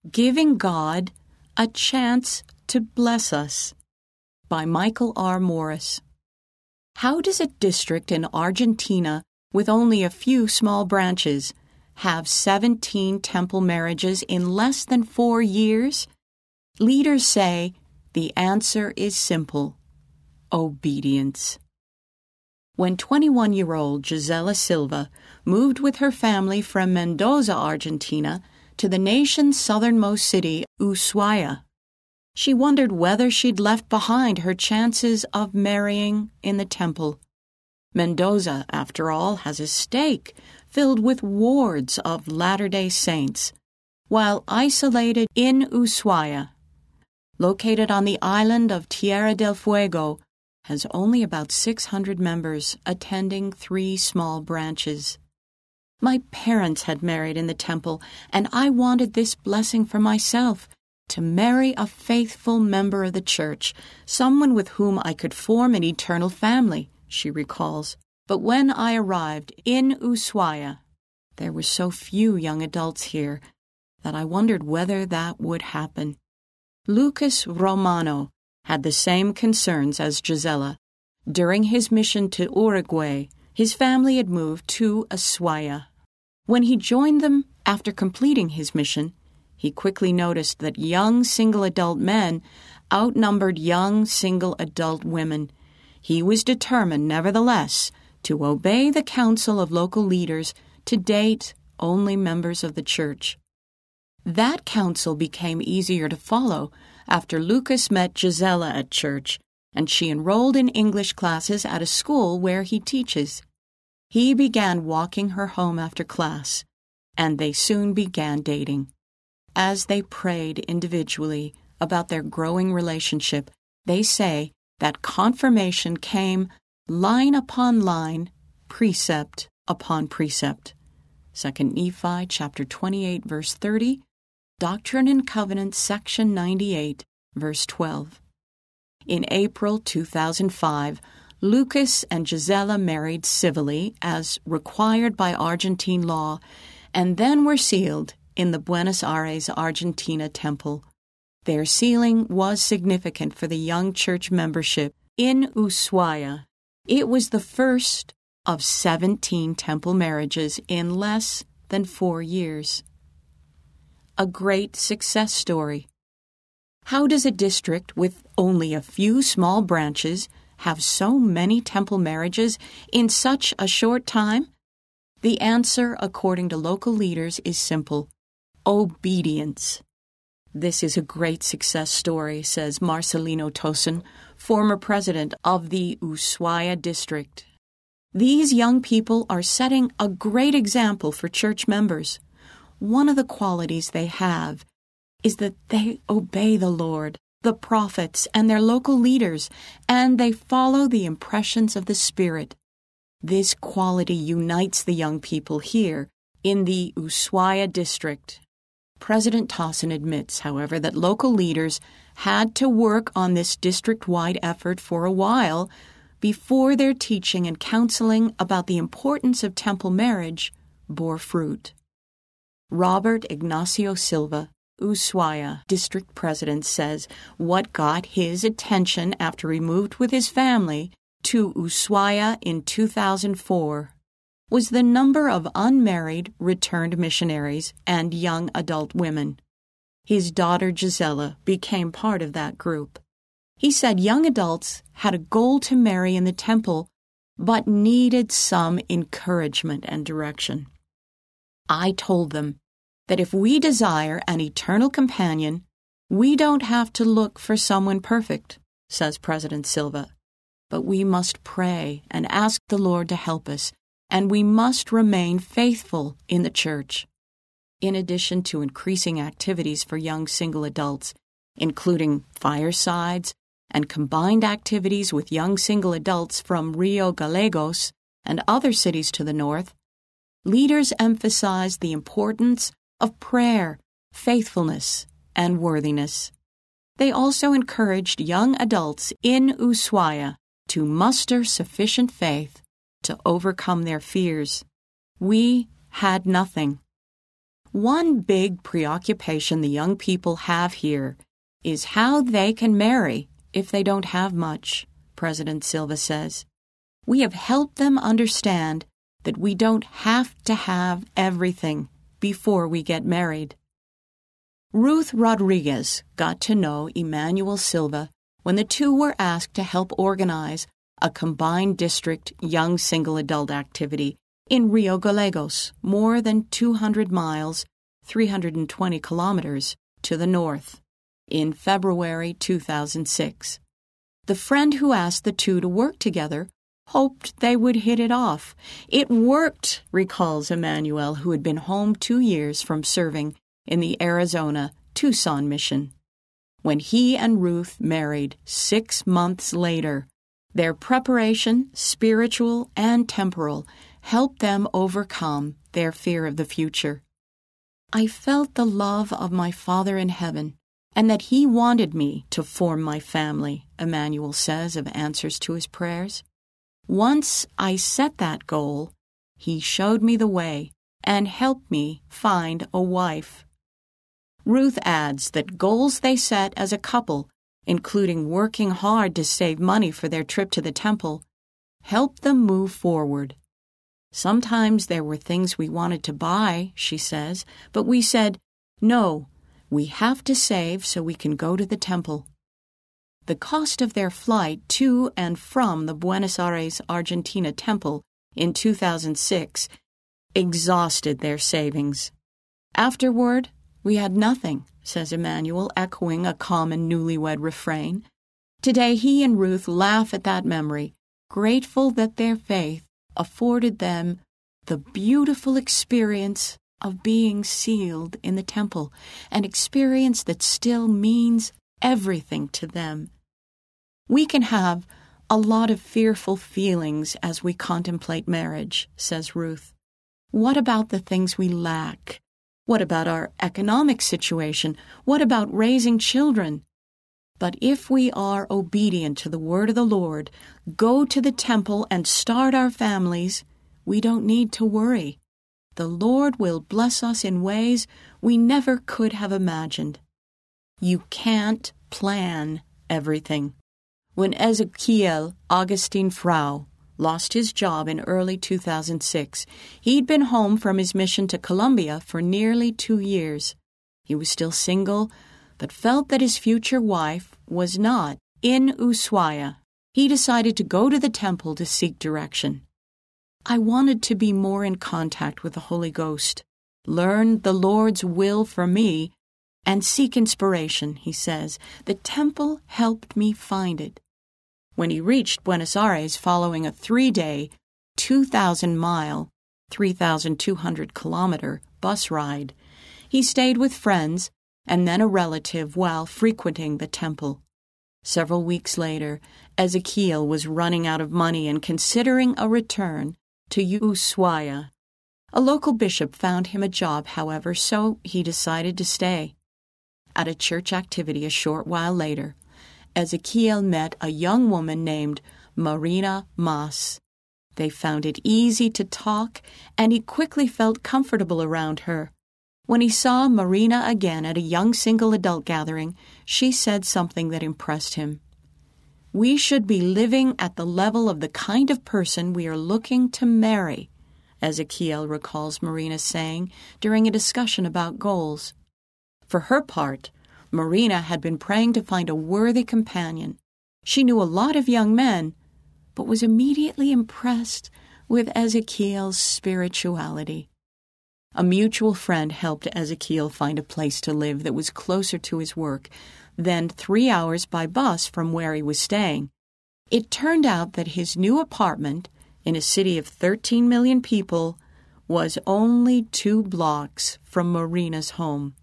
Giving God a Chance to Bless Us by Michael R. Morris. How does a district in Argentina with only a few small branches have 17 temple marriages in less than 4 years? Leaders say the answer is simple: obedience. When 21-year-old Gisela Silva moved with her family from Mendoza, Argentina, to the nation's southernmost city, Ushuaia, she wondered whether she'd left behind her chances of marrying in the temple. Mendoza, after all, has a stake filled with wards of Latter-day Saints, while isolated in Ushuaia, located on the island of Tierra del Fuego, has only about 600 members attending 3 small branches. My parents had married in the temple, and I wanted this blessing for myself, to marry a faithful member of the church, someone with whom I could form an eternal family, she recalls. But when I arrived in Ushuaia, there were so few young adults here that I wondered whether that would happen. Lucas Romano had the same concerns as Gisela. During his mission to Uruguay, his family had moved to Ushuaia. When he joined them after completing his mission, he quickly noticed that young single adult men outnumbered young single adult women. He was determined, nevertheless, to obey the counsel of local leaders to date only members of the church. That counsel became easier to follow after Lucas met Gisela at church, and she enrolled in English classes at a school where he teaches. He began walking her home after class, and they soon began dating. As they prayed individually about their growing relationship, they say that confirmation came line upon line, precept upon precept. 2 Nephi chapter 28, verse 30, Doctrine and Covenants, section 98, verse 12. In April 2005, Lucas and Gisela married civilly as required by Argentine law, and then were sealed in the Buenos Aires, Argentina temple. Their sealing was significant for the young church membership in Ushuaia. It was the first of 17 temple marriages in less than 4 years. A great success story. How does a district with only a few small branches have so many temple marriages in such a short time? The answer, according to local leaders, is simple: obedience. This is a great success story, says Marcelino Tosin, former president of the Ushuaia district. These young people are setting a great example for church members. One of the qualities they have is that they obey the Lord, the prophets, and their local leaders, and they follow the impressions of the Spirit. This quality unites the young people here in the Ushuaia district. President Tosin admits, however, that local leaders had to work on this district-wide effort for a while before their teaching and counseling about the importance of temple marriage bore fruit. Robert Ignacio Silva, Ushuaia district president, says what got his attention after he moved with his family to Ushuaia in 2004 was the number of unmarried returned missionaries and young adult women. His daughter Gisela became part of that group. He said young adults had a goal to marry in the temple, but needed some encouragement and direction. I told them that if we desire an eternal companion, we don't have to look for someone perfect, says President Silva, but we must pray and ask the Lord to help us, and we must remain faithful in the church. In addition to increasing activities for young single adults, including firesides and combined activities with young single adults from Rio Gallegos and other cities to the north, leaders emphasize the importance of prayer, faithfulness, and worthiness. They also encouraged young adults in Ushuaia to muster sufficient faith to overcome their fears. We had nothing. One big preoccupation the young people have here is how they can marry if they don't have much, President Silva says. We have helped them understand that we don't have to have everything before we get married. Ruth Rodriguez got to know Emmanuel Silva when the two were asked to help organize a combined district young single adult activity in Rio Gallegos, more than 200 miles, 320 kilometers, to the north, in February 2006. The friend who asked the two to work together hoped they would hit it off. It worked, recalls Emmanuel, who had been home 2 years from serving in the Arizona Tucson mission. When he and Ruth married 6 months later, their preparation, spiritual and temporal, helped them overcome their fear of the future. I felt the love of my Father in heaven and that He wanted me to form my family, Emmanuel says of answers to his prayers. Once I set that goal, He showed me the way and helped me find a wife. Ruth adds that goals they set as a couple, including working hard to save money for their trip to the temple, helped them move forward. Sometimes there were things we wanted to buy, she says, but we said, no, we have to save so we can go to the temple. The cost of their flight to and from the Buenos Aires, Argentina temple in 2006 exhausted their savings. Afterward, we had nothing, says Emmanuel, echoing a common newlywed refrain. Today he and Ruth laugh at that memory, grateful that their faith afforded them the beautiful experience of being sealed in the temple, an experience that still means everything to them. We can have a lot of fearful feelings as we contemplate marriage, says Ruth. What about the things we lack? What about our economic situation? What about raising children? But if we are obedient to the word of the Lord, go to the temple and start our families, we don't need to worry. The Lord will bless us in ways we never could have imagined. You can't plan everything. When Ezekiel Augustin Frau lost his job in early 2006, he'd been home from his mission to Colombia for nearly 2 years. He was still single, but felt that his future wife was not in Ushuaia. He decided to go to the temple to seek direction. I wanted to be more in contact with the Holy Ghost, learn the Lord's will for me, and seek inspiration, he says. The temple helped me find it. When he reached Buenos Aires following a 3-day, 2,000-mile, 3,200-kilometer bus ride, he stayed with friends and then a relative while frequenting the temple. Several weeks later, Ezekiel was running out of money and considering a return to Ushuaia. A local bishop found him a job, however, so he decided to stay. At a church activity a short while later, Ezekiel met a young woman named Marina Mas. They found it easy to talk, and he quickly felt comfortable around her. When he saw Marina again at a young single adult gathering, she said something that impressed him. We should be living at the level of the kind of person we are looking to marry, Ezekiel recalls Marina saying during a discussion about goals. For her part, Marina had been praying to find a worthy companion. She knew a lot of young men, but was immediately impressed with Ezekiel's spirituality. A mutual friend helped Ezekiel find a place to live that was closer to his work than 3 hours by bus from where he was staying. It turned out that his new apartment, in a city of 13 million people, was only 2 blocks from Marina's home.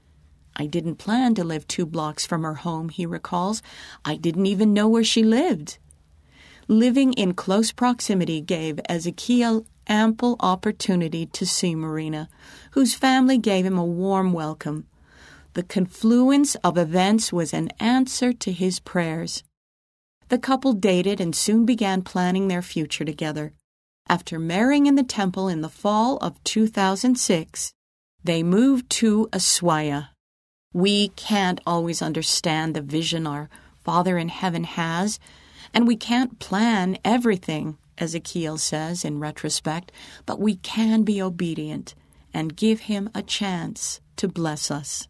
I didn't plan to live 2 blocks from her home, he recalls. I didn't even know where she lived. Living in close proximity gave Ezekiel ample opportunity to see Marina, whose family gave him a warm welcome. The confluence of events was an answer to his prayers. The couple dated and soon began planning their future together. After marrying in the temple in the fall of 2006, They moved to Ushuaia. We can't always understand the vision our Father in heaven has, and we can't plan everything, Ezekiel says in retrospect, but we can be obedient and give Him a chance to bless us.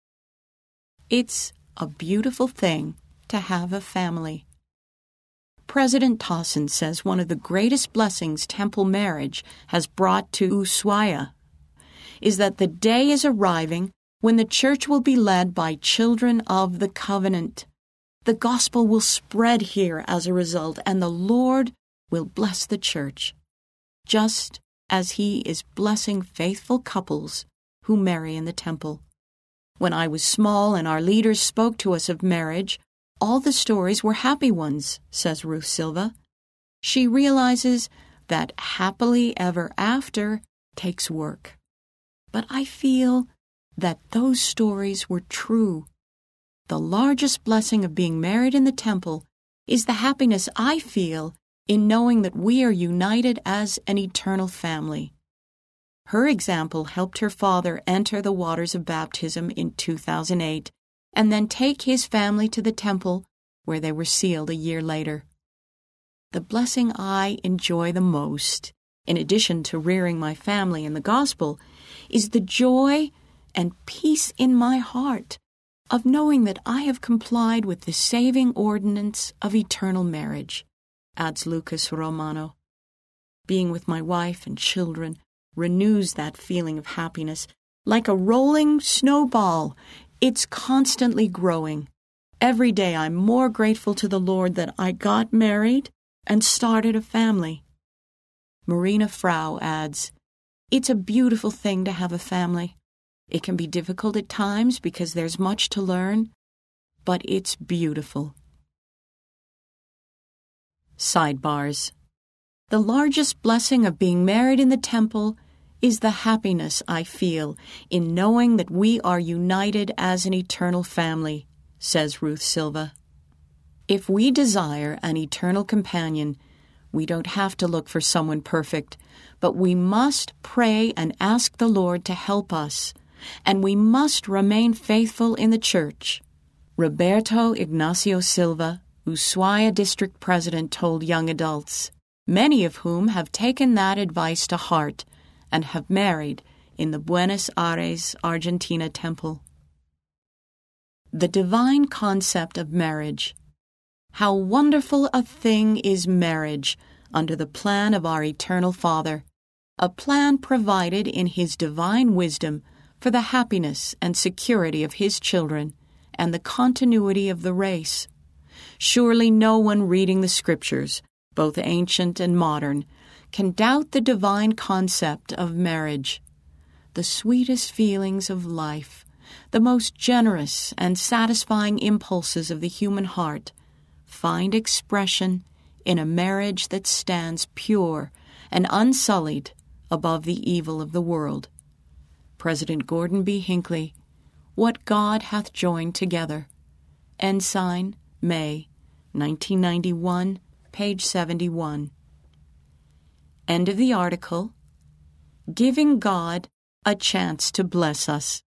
It's a beautiful thing to have a family. President Towson says one of the greatest blessings temple marriage has brought to Ushuaia is that the day is arriving when the church will be led by children of the covenant. The gospel will spread here as a result, and the Lord will bless the church, just as He is blessing faithful couples who marry in the temple. When I was small and our leaders spoke to us of marriage, all the stories were happy ones, says Ruth Silva. She realizes that happily ever after takes work. But I feel that those stories were true. The largest blessing of being married in the temple is the happiness I feel in knowing that we are united as an eternal family. Her example helped her father enter the waters of baptism in 2008 and then take his family to the temple where they were sealed a year later. The blessing I enjoy the most, in addition to rearing my family in the gospel, is the joy and peace in my heart of knowing that I have complied with the saving ordinance of eternal marriage, adds Lucas Romano. Being with my wife and children renews that feeling of happiness. Like a rolling snowball, it's constantly growing. Every day I'm more grateful to the Lord that I got married and started a family. Marina Frau adds, "It's a beautiful thing to have a family. It can be difficult at times because there's much to learn, but it's beautiful." Sidebars. The largest blessing of being married in the temple is the happiness I feel in knowing that we are united as an eternal family, says Ruth Silva. If we desire an eternal companion, we don't have to look for someone perfect, but we must pray and ask the Lord to help us, and we must remain faithful in the church. Roberto Ignacio Silva, Ushuaia District President, told young adults, many of whom have taken that advice to heart and have married in the Buenos Aires, Argentina temple. The divine concept of marriage. How wonderful a thing is marriage under the plan of our eternal Father, a plan provided in His divine wisdom for the happiness and security of His children and the continuity of the race. Surely no one reading the Scriptures, both ancient and modern, can doubt the divine concept of marriage. The sweetest feelings of life, the most generous and satisfying impulses of the human heart, find expression in a marriage that stands pure and unsullied above the evil of the world. President Gordon B. Hinckley, What God Hath Joined Together. Ensign, May, 1991, page 71. End of the article. Giving God a Chance to Bless Us.